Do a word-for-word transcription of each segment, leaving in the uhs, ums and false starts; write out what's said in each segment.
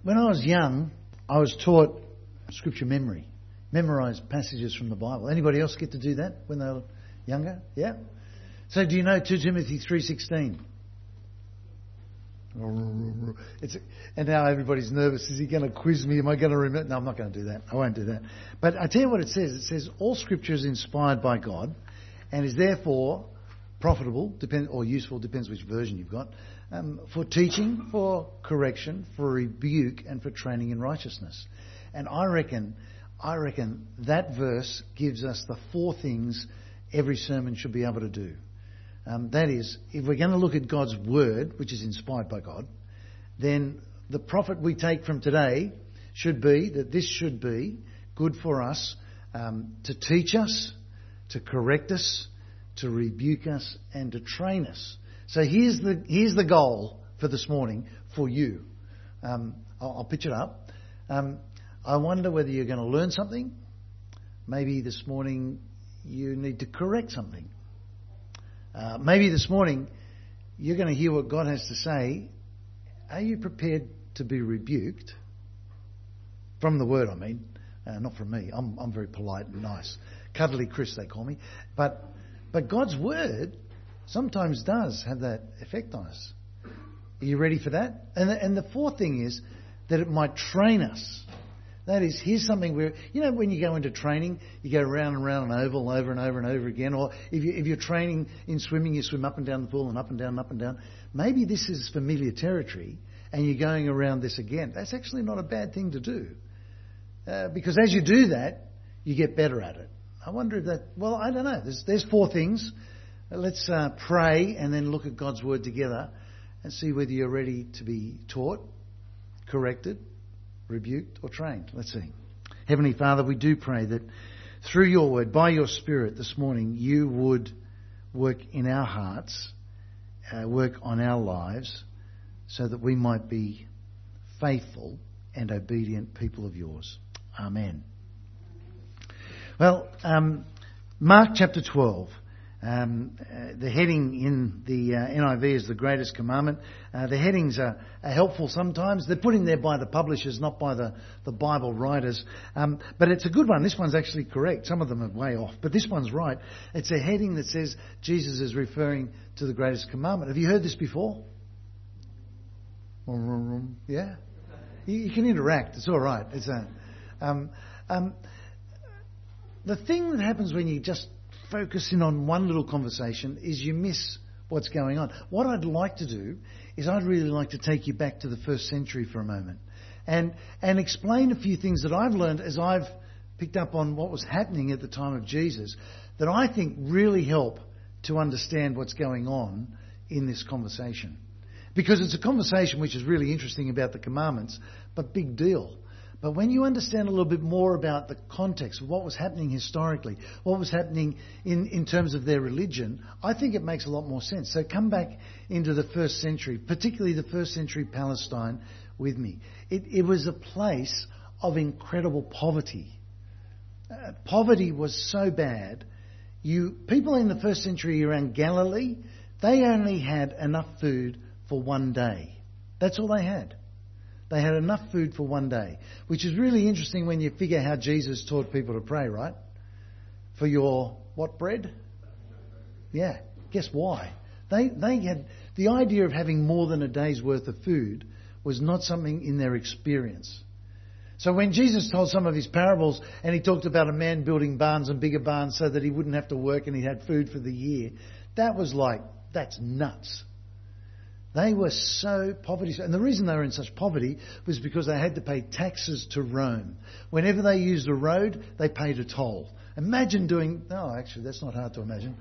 When I was young, I was taught scripture memory, memorise passages from the Bible. Anybody else get to do that when they were younger? Yeah? So do you know two Timothy three sixteen? It's, and now everybody's nervous. Is he going to quiz me? Am I going to remember? No, I'm not going to do that. I won't do that. But I tell you what it says. It says, all scripture is inspired by God and is therefore profitable, depend, or useful, depends which version you've got, um, for teaching, for correction, for rebuke, and for training in righteousness. And I reckon, I reckon that verse gives us the four things every sermon should be able to do. Um, that is, if we're going to look at God's word, which is inspired by God, then the profit we take from today should be that this should be good for us um, to teach us, to correct us, to rebuke us, and to train us. So here's the here's the goal for this morning for you. Um, I'll, I'll pitch it up. Um, I wonder whether you're going to learn something. Maybe this morning you need to correct something. Uh, maybe this morning you're going to hear what God has to say. Are you prepared to be rebuked? From the word, I mean. Uh, not from me. I'm, I'm very polite and nice. Cuddly Chris, they call me. But, but God's word sometimes does have that effect on us. Are you ready for that? And the, and the fourth thing is that it might train us. That is, here's something where, you know, when you go into training, you go round and round an oval over and over and over again. Or if, you, if you're training in swimming, you swim up and down the pool and up and down and up and down. Maybe this is familiar territory and you're going around this again. That's actually not a bad thing to do. Uh, because as you do that, you get better at it. I wonder if that, well, I don't know. There's, there's four things. Let's uh, pray and then look at God's word together and see whether you're ready to be taught, corrected, rebuked or trained. Let's see. Heavenly Father, we do pray that through your word, by your Spirit this morning, you would work in our hearts, uh, work on our lives, so that we might be faithful and obedient people of yours. Amen. Well, um, Mark chapter twelve. Um, uh, the heading in the uh, N I V is the greatest commandment. Uh, the headings are, are helpful sometimes. They're put in there by the publishers, not by the, the Bible writers. Um, but it's a good one. This one's actually correct. Some of them are way off, but this one's right. It's a heading that says Jesus is referring to the greatest commandment. Have you heard this before? Yeah? You, you can interact. It's all right. It's a, um, um, the thing that happens when you just focusing on one little conversation is you miss what's going on. What I'd like to do is I'd really like to take you back to the first century for a moment and and explain a few things that I've learned as I've picked up on what was happening at the time of Jesus that I think really help to understand what's going on in this conversation. Because it's a conversation which is really interesting about the commandments, but big deal. But when you understand a little bit more about the context of what was happening historically, what was happening in, in terms of their religion, I think it makes a lot more sense. So come back into the first century, particularly the first century Palestine with me. It, it was a place of incredible poverty. Uh, poverty was so bad. You people in the first century around Galilee, they only had enough food for one day. That's all they had. They had enough food for one day, which is really interesting when you figure how Jesus taught people to pray, right? For your, what bread? Yeah. Guess why? They they had, the idea of having more than a day's worth of food was not something in their experience. So when Jesus told some of his parables and he talked about a man building barns and bigger barns so that he wouldn't have to work and he had food for the year, that was like, that's nuts. They were so poverty. And the reason they were in such poverty was because they had to pay taxes to Rome. Whenever they used a road, they paid a toll. Imagine doing... Oh, actually, that's not hard to imagine.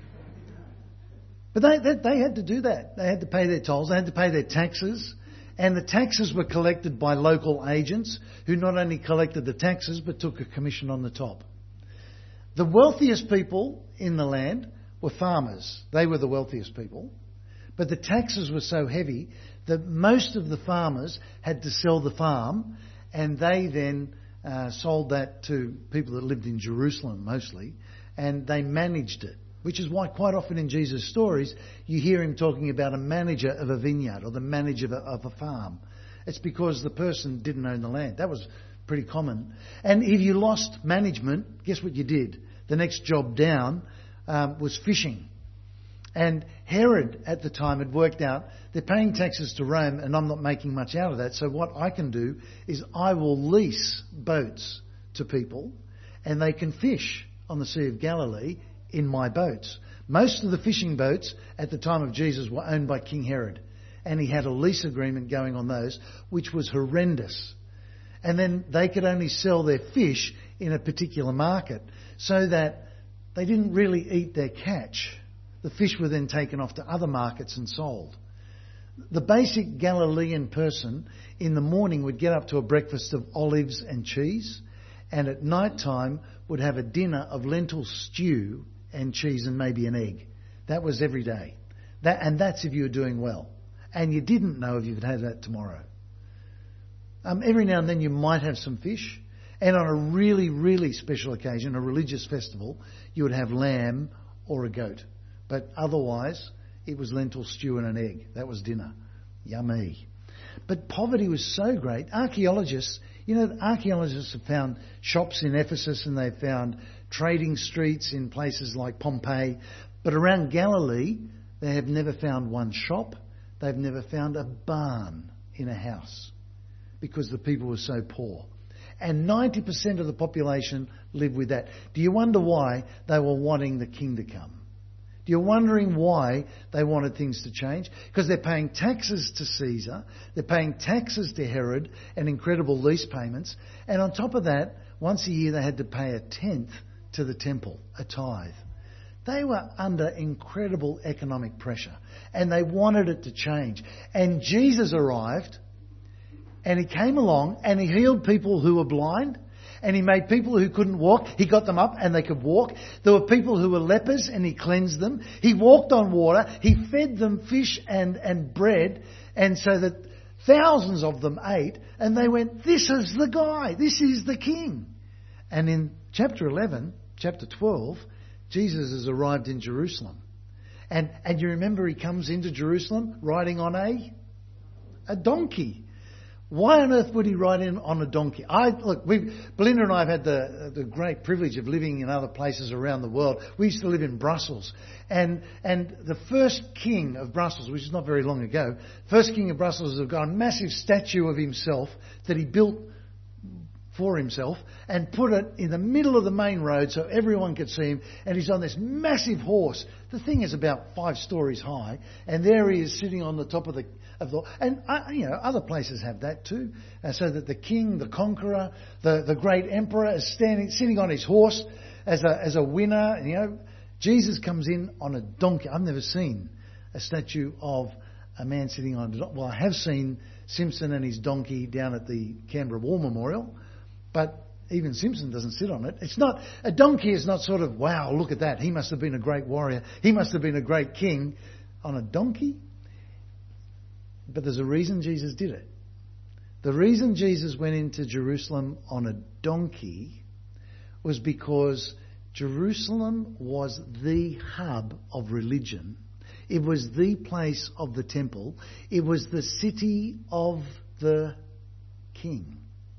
But they, they, they had to do that. They had to pay their tolls. They had to pay their taxes. And the taxes were collected by local agents who not only collected the taxes but took a commission on the top. The wealthiest people in the land were farmers. They were the wealthiest people. But the taxes were so heavy that most of the farmers had to sell the farm and they then uh, sold that to people that lived in Jerusalem mostly, and they managed it. Which is why quite often in Jesus' stories you hear him talking about a manager of a vineyard or the manager of a, of a farm. It's because the person didn't own the land. That was pretty common. And if you lost management, guess what you did? The next job down um, was fishing. And Herod at the time had worked out, they're paying taxes to Rome and I'm not making much out of that. So what I can do is I will lease boats to people and they can fish on the Sea of Galilee in my boats. Most of the fishing boats at the time of Jesus were owned by King Herod. And he had a lease agreement going on those, which was horrendous. And then they could only sell their fish in a particular market so that they didn't really eat their catch. The fish were then taken off to other markets and sold. The basic Galilean person in the morning would get up to a breakfast of olives and cheese, and at night time would have a dinner of lentil stew and cheese and maybe an egg. That was every day. That, and that's if you were doing well. And you didn't know if you could have that tomorrow. Um, every now and then you might have some fish, and on a really, really special occasion, a religious festival, you would have lamb or a goat. But otherwise, it was lentil stew and an egg. That was dinner. Yummy. But poverty was so great. Archaeologists, you know, archaeologists have found shops in Ephesus and they've found trading streets in places like Pompeii. But around Galilee, they have never found one shop. They've never found a barn in a house because the people were so poor. And ninety percent of the population lived with that. Do you wonder why they were wanting the king to come? You're wondering why they wanted things to change? Because they're paying taxes to Caesar, they're paying taxes to Herod and incredible lease payments. And on top of that, once a year they had to pay a tenth to the temple, a tithe. They were under incredible economic pressure and they wanted it to change. And Jesus arrived and he came along and he healed people who were blind. And he made people who couldn't walk, he got them up and they could walk. There were people who were lepers and he cleansed them. He walked on water. He fed them fish and, and bread. And so that thousands of them ate. And they went, this is the guy. This is the king. And in chapter eleven, chapter twelve, Jesus has arrived in Jerusalem. And, and you remember he comes into Jerusalem riding on a, a donkey. Why on earth would he ride in on a donkey? I look, we Belinda and I have had the the great privilege of living in other places around the world. We used to live in Brussels, and and the first king of Brussels, which is not very long ago, first king of Brussels has got a massive statue of himself that he built for himself and put it in the middle of the main road so everyone could see him. And he's on this massive horse. The thing is about five stories high, and there he is sitting on the top of the of the. And uh, you know, other places have that too, uh, so that the king, the conqueror, the the great emperor is standing, sitting on his horse as a as a winner. And, you know, Jesus comes in on a donkey. I've never seen a statue of a man sitting on a donkey. Well, I have seen Simpson and his donkey down at the Canberra War Memorial, but even Simpson doesn't sit on it. It's not, a donkey is not sort of, wow, look at that. He must have been a great warrior. He must have been a great king on a donkey. But there's a reason Jesus did it. The reason Jesus went into Jerusalem on a donkey was because Jerusalem was the hub of religion. It was the place of the temple. It was the city of the king.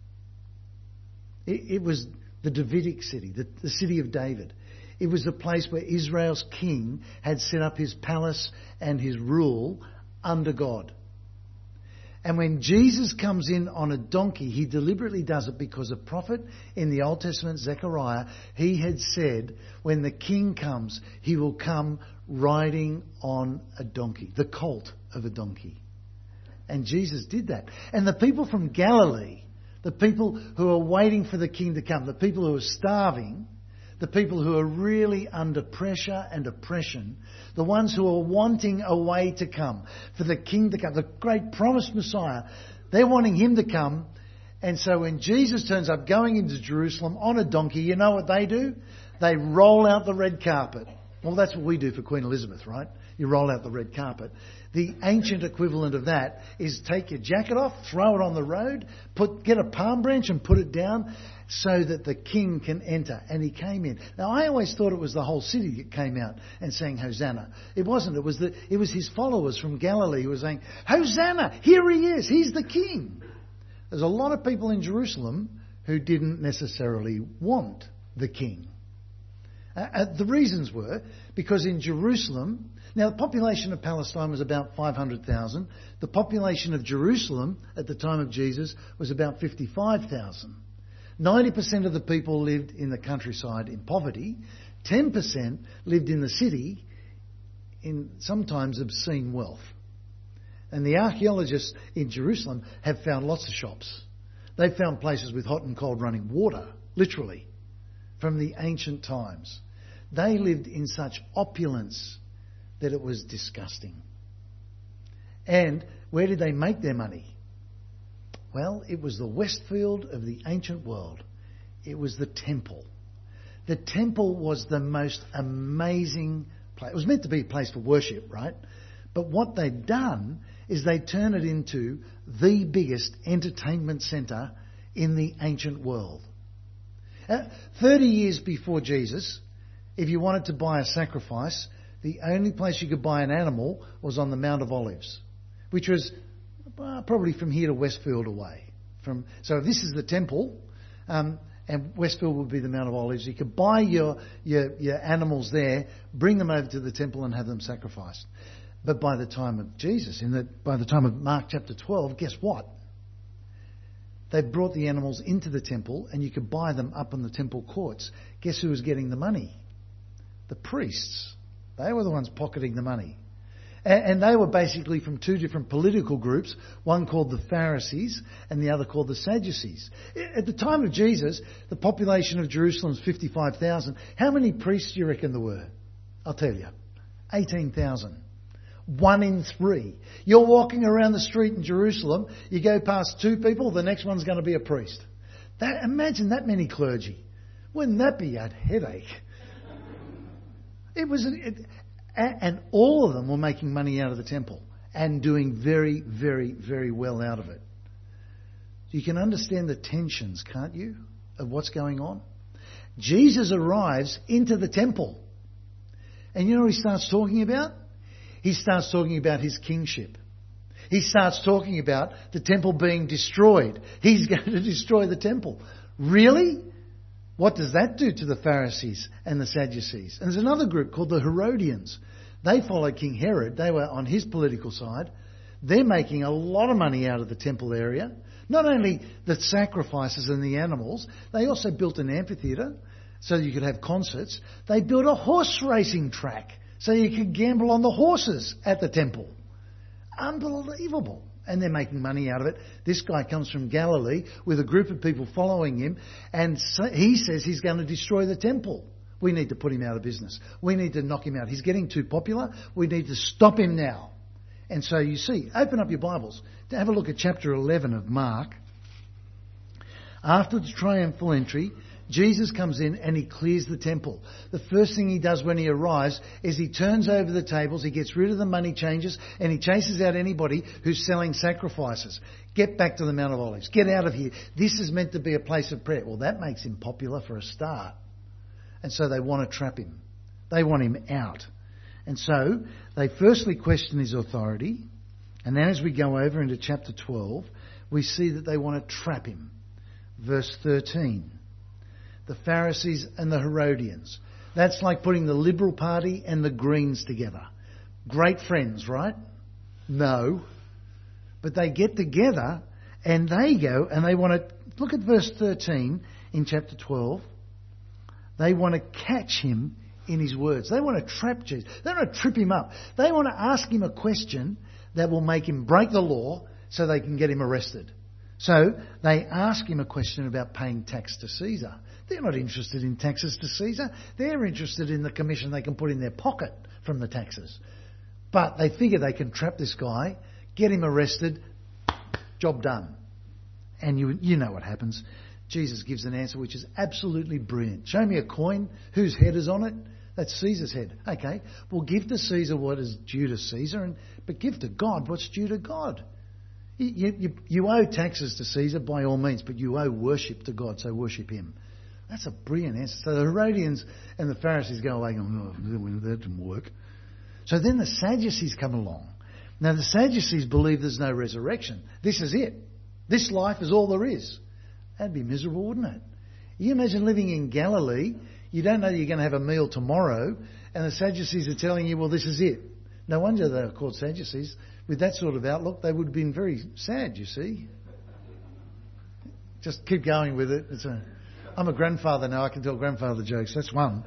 It, it was the Davidic city, the, the city of David. It was the place where Israel's king had set up his palace and his rule under God. And when Jesus comes in on a donkey, he deliberately does it because a prophet in the Old Testament, Zechariah, he had said, when the king comes, he will come riding on a donkey, the colt of a donkey. And Jesus did that. And the people from Galilee, the people who are waiting for the king to come, the people who are starving, the people who are really under pressure and oppression, the ones who are wanting a way to come, for the king to come, the great promised Messiah, they're wanting him to come. And so when Jesus turns up going into Jerusalem on a donkey, you know what they do? They roll out the red carpet. Well, that's what we do for Queen Elizabeth, right? You roll out the red carpet. The ancient equivalent of that is take your jacket off, throw it on the road, put get a palm branch and put it down so that the king can enter. And he came in. Now, I always thought it was the whole city that came out and sang Hosanna. It wasn't. It was the, it was his followers from Galilee who were saying, Hosanna, here he is. He's the king. there's a lot of people in Jerusalem who didn't necessarily want the king. Uh, the reasons were because in Jerusalem, now the population of Palestine was about five hundred thousand. The population of Jerusalem at the time of Jesus was about fifty-five thousand. ninety percent of the people lived in the countryside in poverty. ten percent lived in the city in sometimes obscene wealth. And the archaeologists in Jerusalem have found lots of shops. They've found places with hot and cold running water, literally, from the ancient times. They lived in such opulence that it was disgusting. And where did they make their money? Well, it was the Westfield of the ancient world. It was the temple. The temple was the most amazing place. It was meant to be a place for worship, right? But what they'd done is they turned it into the biggest entertainment centre in the ancient world. Uh, Thirty years before Jesus, if you wanted to buy a sacrifice, the only place you could buy an animal was on the Mount of Olives, which was uh, probably from here to Westfield away. From So if this is the temple, um, and Westfield would be the Mount of Olives, you could buy your, your, your animals there, bring them over to the temple and have them sacrificed. But by the time of Jesus, in the, by the time of Mark chapter twelve, guess what? They brought the animals into the temple and you could buy them up in the temple courts. Guess who was getting the money? The priests. They were the ones pocketing the money. And, and they were basically from two different political groups, one called the Pharisees and the other called the Sadducees. At the time of Jesus, the population of Jerusalem is fifty-five thousand. How many priests do you reckon there were? I'll tell you. eighteen thousand. One in three. You're walking around the street in Jerusalem, you go past two people, the next one's going to be a priest. That, imagine that many clergy. Wouldn't that be a headache? It was, it, and all of them were making money out of the temple and doing very, very, very well out of it. You can understand the tensions, can't you, of what's going on? Jesus arrives into the temple. And you know what he starts talking about? He starts talking about his kingship. He starts talking about the temple being destroyed. He's going to destroy the temple. Really? What does that do to the Pharisees and the Sadducees? And there's another group called the Herodians. They followed King Herod. They were on his political side. They're making a lot of money out of the temple area. Not only the sacrifices and the animals, they also built an amphitheatre so you could have concerts. They built a horse racing track so you could gamble on the horses at the temple. Unbelievable. And they're making money out of it. This guy comes from Galilee with a group of people following him, and so he says he's going to destroy the temple. We need to put him out of business. We need to knock him out. He's getting too popular. We need to stop him now. And so you see, open up your Bibles to have a look at chapter eleven of Mark. After the triumphal entry, Jesus comes in and he clears the temple. The first thing he does when he arrives is he turns over the tables, he gets rid of the money changers, and he chases out anybody who's selling sacrifices. Get back to the Mount of Olives. Get out of here. This is meant to be a place of prayer. Well, that makes him popular for a start. And so they want to trap him. They want him out. And so they firstly question his authority. And then as we go over into chapter twelve, we see that they want to trap him. Verse thirteen. The Pharisees and the Herodians. That's like putting the Liberal Party and the Greens together. Great friends, right? No. But they get together and they go and they want to... Look at verse thirteen in chapter twelve. They want to catch him in his words. They want to trap Jesus. They want to trip him up. They want to ask him a question that will make him break the law so they can get him arrested. So they ask him a question about paying tax to Caesar. They're not interested in taxes to Caesar. They're interested in the commission they can put in their pocket from the taxes. But they figure they can trap this guy, get him arrested, job done. And you you know what happens. Jesus gives an answer which is absolutely brilliant. Show me a coin. Whose head is on it? That's Caesar's head. Okay, well, give to Caesar what is due to Caesar, and but give to God what's due to God. You, you, you owe taxes to Caesar by all means, but you owe worship to God, so worship him. That's a brilliant answer. So the Herodians and the Pharisees go away going, oh, that didn't work. So then the Sadducees come along. Now the Sadducees believe there's no resurrection. This is it. This life is all there is. That'd be miserable, wouldn't it? You imagine living in Galilee, you don't know you're going to have a meal tomorrow, and the Sadducees are telling you, well, this is it. No wonder they were called Sadducees. With that sort of outlook, they would have been very sad, you see. Just keep going with it. It's a, I'm a grandfather now, I can tell grandfather jokes. That's one.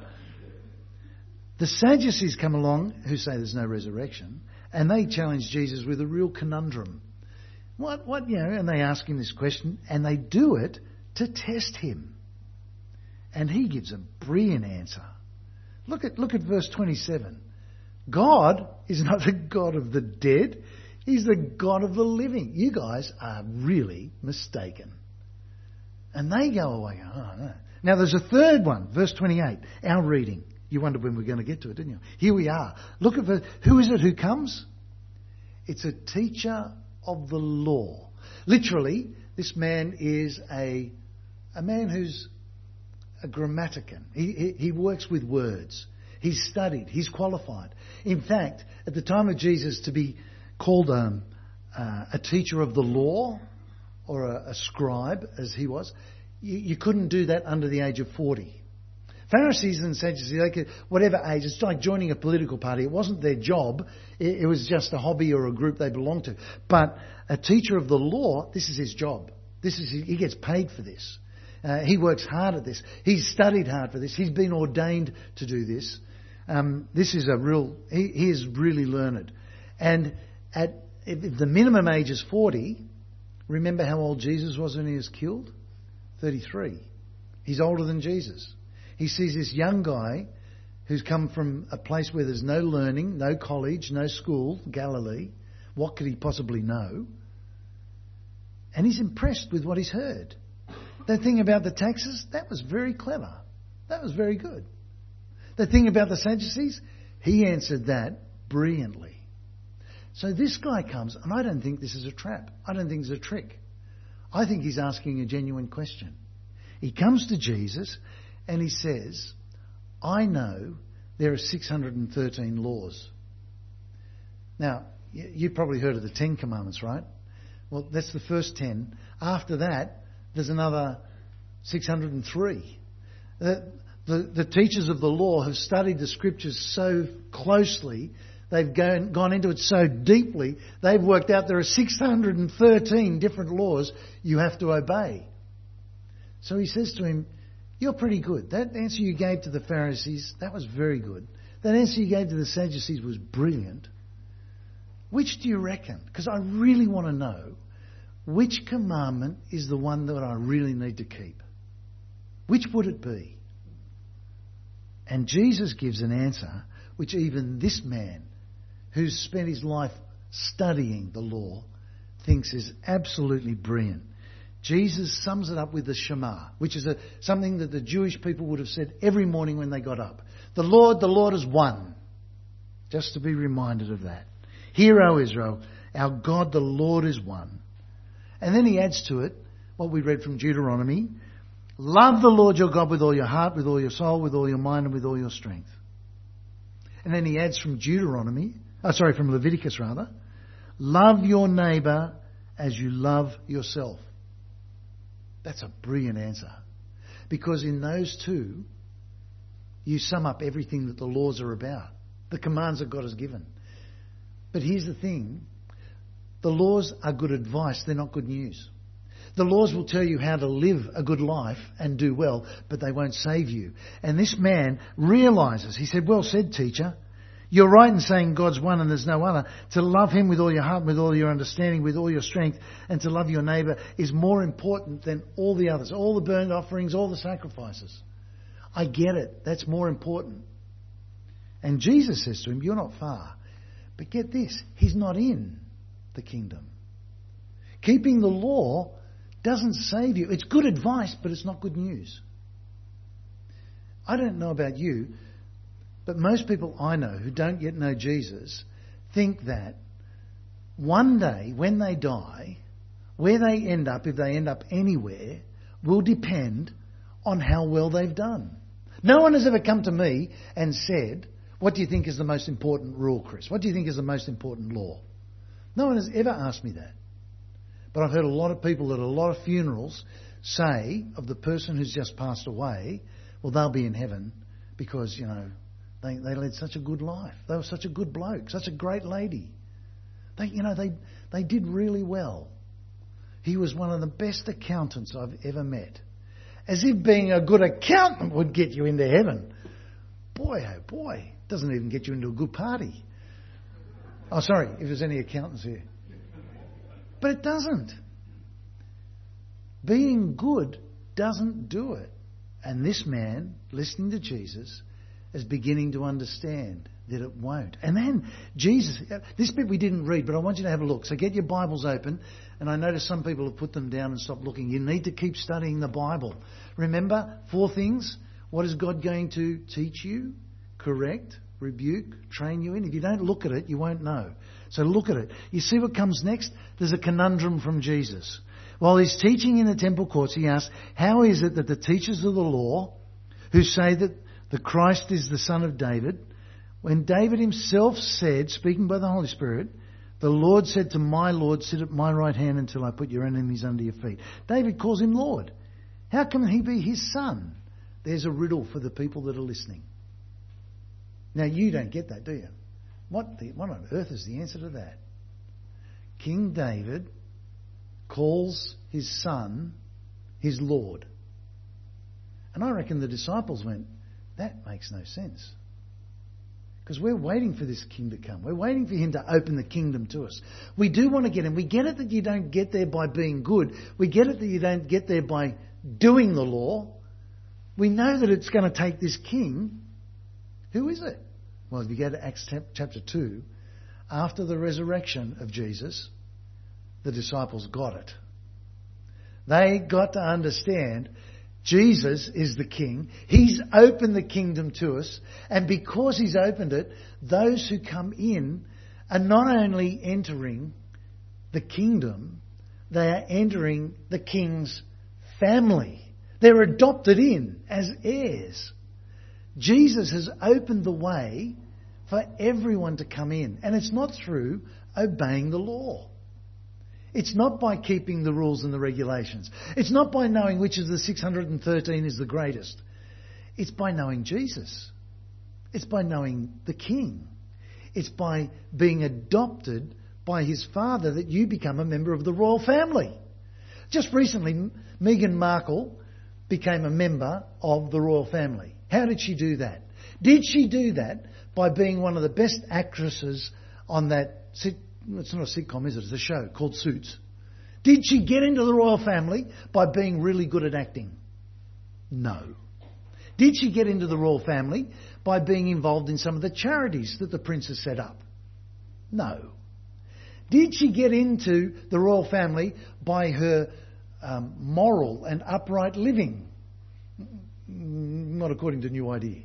The Sadducees come along, who say there's no resurrection, and they challenge Jesus with a real conundrum. What, what, you know, and they ask him this question, and they do it to test him. And he gives a brilliant answer. Look at, look at verse twenty-seven. God is not the God of the dead. He's the God of the living. You guys are really mistaken. And they go away. Oh, no. Now there's a third one, verse twenty-eight, our reading. You wondered when we were going to get to it, didn't you? Here we are. Look at the, who is it who comes? It's a teacher of the law. Literally, this man is a a man who's a grammatican. He, he, he works with words. He's studied. He's qualified. In fact, at the time of Jesus, to be called um, uh, a teacher of the law or a, a scribe, as he was, you, you couldn't do that under the age of forty. Pharisees and Sadducees, they could, whatever age, it's like joining a political party. It wasn't their job. It, it was just a hobby or a group they belonged to. But a teacher of the law, this is his job. This is he gets paid for this. Uh, he works hard at this. He's studied hard for this. He's been ordained to do this. Um, this is a real. He, he is really learned. And at if, if the minimum age is forty, remember how old Jesus was when he was killed? thirty-three. He's older than Jesus. He sees this young guy who's come from a place where there's no learning, no college, no school, Galilee. What could he possibly know? And he's impressed with what he's heard. The thing about the taxes, that was very clever. That was very good. The thing about the Sadducees, he answered that brilliantly. So this guy comes, and I don't think this is a trap. I don't think it's a trick. I think he's asking a genuine question. He comes to Jesus and he says, I know there are six hundred thirteen laws. Now, you've probably heard of the Ten Commandments, right? Well, that's the first ten. After that, there's another six hundred three. The, the, the teachers of the law have studied the scriptures so closely, they've gone, gone into it so deeply, they've worked out there are six hundred thirteen different laws you have to obey. So he says to him, you're pretty good. That answer you gave to the Pharisees, that was very good. That answer you gave to the Sadducees was brilliant. Which do you reckon? Because I really want to know which commandment is the one that I really need to keep. Which would it be? And Jesus gives an answer which even this man, who's spent his life studying the law, thinks is absolutely brilliant. Jesus sums it up with the Shema, which is a, something that the Jewish people would have said every morning when they got up. The Lord, the Lord is one. Just to be reminded of that. Hear, O Israel, our God, the Lord is one. And then he adds to it what we read from Deuteronomy. Love the Lord your God with all your heart, with all your soul, with all your mind, and with all your strength. And then he adds from Deuteronomy, oh, sorry, from Leviticus rather. Love your neighbour as you love yourself. That's a brilliant answer. Because in those two, you sum up everything that the laws are about. The commands that God has given. But here's the thing. The laws are good advice. They're not good news. The laws will tell you how to live a good life and do well, but they won't save you. And this man realises, he said, well said, teacher. You're right in saying God's one and there's no other. To love him with all your heart, with all your understanding, with all your strength, and to love your neighbour is more important than all the others, all the burnt offerings, all the sacrifices. I get it. That's more important. And Jesus says to him, you're not far. But get this, he's not in the kingdom. Keeping the law doesn't save you. It's good advice, but it's not good news. I don't know about you, but most people I know who don't yet know Jesus think that one day when they die, where they end up, if they end up anywhere, will depend on how well they've done. No one has ever come to me and said, what do you think is the most important rule, Chris? What do you think is the most important law? No one has ever asked me that. But I've heard a lot of people at a lot of funerals say of the person who's just passed away, well, they'll be in heaven because, you know, they, they led such a good life. They were such a good bloke, such a great lady. They, you know, they they did really well. He was one of the best accountants I've ever met. As if being a good accountant would get you into heaven. Boy, oh boy, doesn't even get you into a good party. Oh, sorry, if there's any accountants here. But it doesn't. Being good doesn't do it. And this man, listening to Jesus, is beginning to understand that it won't. And then Jesus, this bit we didn't read, but I want you to have a look. So get your Bibles open. And I notice some people have put them down and stopped looking. You need to keep studying the Bible. Remember, four things. What is God going to teach you? Correct, rebuke, train you in. If you don't look at it, you won't know. So look at it. You see what comes next? There's a conundrum from Jesus. While he's teaching in the temple courts, he asks, how is it that the teachers of the law, who say that the Christ is the son of David, when David himself said, speaking by the Holy Spirit, the Lord said to my Lord, sit at my right hand until I put your enemies under your feet. David calls him Lord. How can he be his son? There's a riddle for the people that are listening. Now, you don't get that, do you? What, the, what on earth is the answer to that? King David calls his son his Lord. And I reckon the disciples went, that makes no sense. Because we're waiting for this king to come. We're waiting for him to open the kingdom to us. We do want to get him. We get it that you don't get there by being good. We get it that you don't get there by doing the law. We know that it's going to take this king. Who is it? Well, if you go to Acts chapter two, after the resurrection of Jesus, the disciples got it. They got to understand Jesus is the king. He's opened the kingdom to us. And because he's opened it, those who come in are not only entering the kingdom, they are entering the king's family. They're adopted in as heirs. Jesus has opened the way for everyone to come in. And it's not through obeying the law. It's not by keeping the rules and the regulations. It's not by knowing which of the six hundred thirteen is the greatest. It's by knowing Jesus. It's by knowing the King. It's by being adopted by his Father that you become a member of the royal family. Just recently, Meghan Markle became a member of the royal family. How did she do that? Did she do that by being one of the best actresses on that sit- it's not a sitcom, is it? It's a show called Suits. Did she get into the royal family by being really good at acting? No. Did she get into the royal family by being involved in some of the charities that the prince has set up? No. Did she get into the royal family by her um, moral and upright living? Not according to New Idea.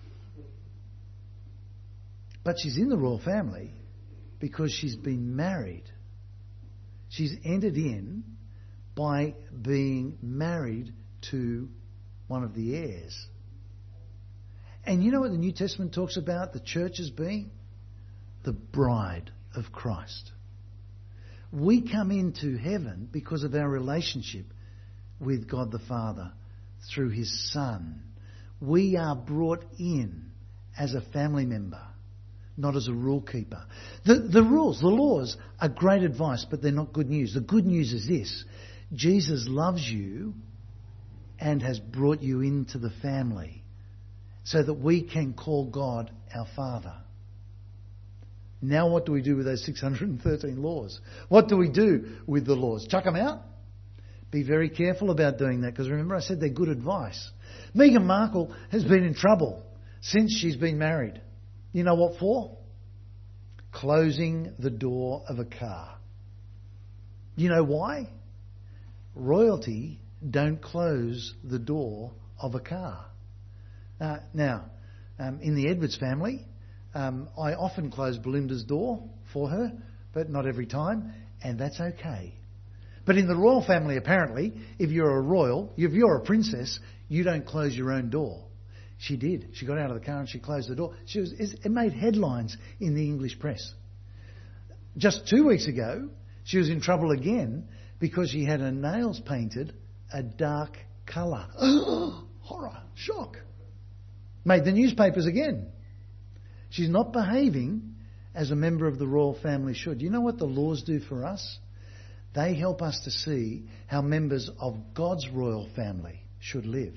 But she's in the royal family because she's been married. She's entered in by being married to one of the heirs. And you know what the New Testament talks about the church as being? The bride of Christ. We come into heaven because of our relationship with God the Father through his Son. We are brought in as a family member, not as a rule keeper. The, the rules, the laws are great advice, but they're not good news. The good news is this. Jesus loves you and has brought you into the family so that we can call God our Father. Now what do we do with those six hundred thirteen laws? What do we do with the laws? Chuck them out? Be very careful about doing that, because remember I said they're good advice. Meghan Markle has been in trouble since she's been married. You know what for? Closing the door of a car. You know why? Royalty don't close the door of a car. Uh, now, um, in the Edwards family, um, I often close Belinda's door for her, but not every time, and that's okay. But in the royal family, apparently, if you're a royal, if you're a princess, you don't close your own door. She did. She got out of the car and she closed the door. She was, it made headlines in the English press. Just two weeks ago, she was in trouble again because she had her nails painted a dark colour. Horror, shock. Made the newspapers again. She's not behaving as a member of the royal family should. You know what the laws do for us? They help us to see how members of God's royal family should live.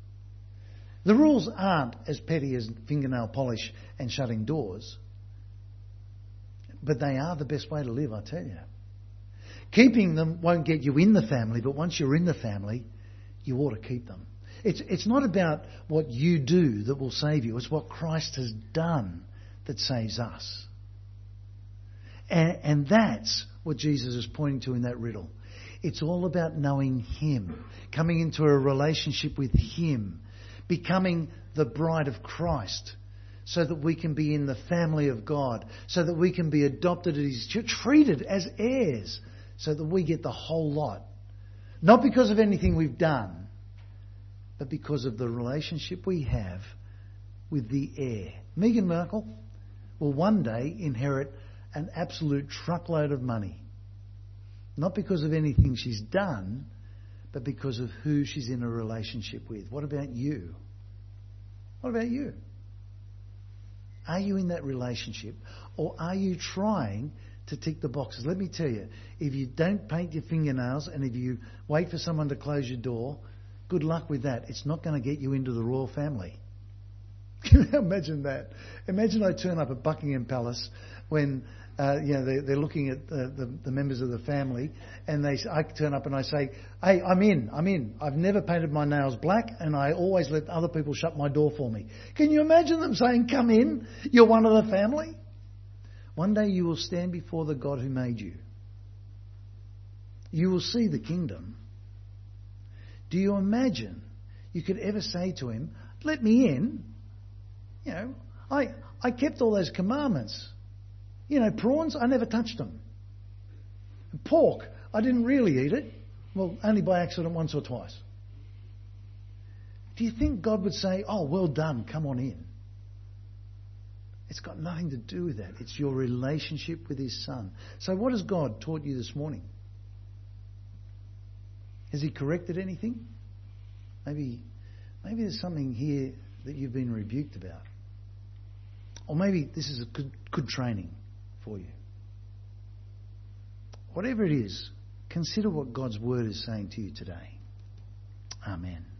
The rules aren't as petty as fingernail polish and shutting doors, but they are the best way to live, I tell you. Keeping them won't get you in the family, but once you're in the family, you ought to keep them. It's, it's not about what you do that will save you. It's what Christ has done that saves us. And, and that's what Jesus is pointing to in that riddle. It's all about knowing Him, coming into a relationship with Him, becoming the bride of Christ, so that we can be in the family of God, so that we can be adopted as His church, treated as heirs, so that we get the whole lot. Not because of anything we've done, but because of the relationship we have with the heir. Meghan Markle will one day inherit an absolute truckload of money. Not because of anything she's done, but because of who she's in a relationship with. What about you? What about you? Are you in that relationship, or are you trying to tick the boxes? Let me tell you, if you don't paint your fingernails and if you wait for someone to close your door, good luck with that. It's not going to get you into the royal family. Can you imagine that? Imagine I turn up at Buckingham Palace when uh, you know they're, they're looking at the, the, the members of the family, and they I turn up and I say, "Hey, I'm in. I'm in. I've never painted my nails black, and I always let other people shut my door for me." Can you imagine them saying, "Come in. You're one of the family"? One day you will stand before the God who made you. You will see the kingdom. Do you imagine you could ever say to Him, "Let me in"? You know, I I kept all those commandments. You know, prawns, I never touched them. Pork, I didn't really eat it. Well, only by accident once or twice. Do you think God would say, "Oh, well done, come on in"? It's got nothing to do with that. It's your relationship with His Son. So what has God taught you this morning? Has He corrected anything? Maybe, maybe there's something here that you've been rebuked about. Or maybe this is a good, good training for you. Whatever it is, consider what God's Word is saying to you today. Amen.